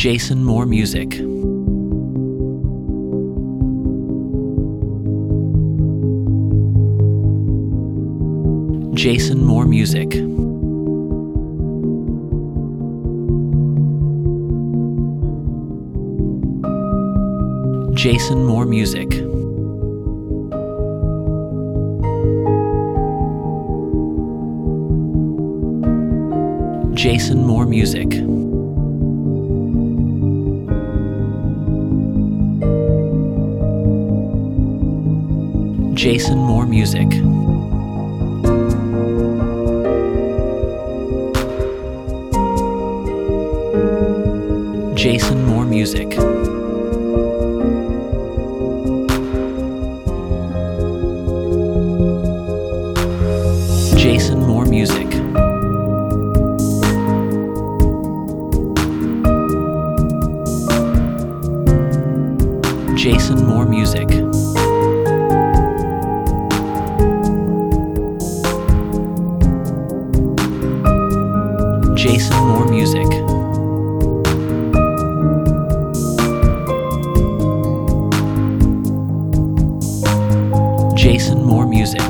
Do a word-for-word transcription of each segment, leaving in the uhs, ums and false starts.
Jason Moore Music. Jason Moore Music. Jason Moore Music. Jason Moore Music. Jason Moore Music. Jason Moore Music. Jason Moore Music. Jason Moore Music. Jason Moore Music. Jason Moore Music.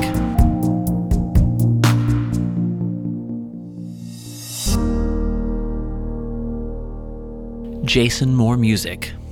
Jason Moore Music.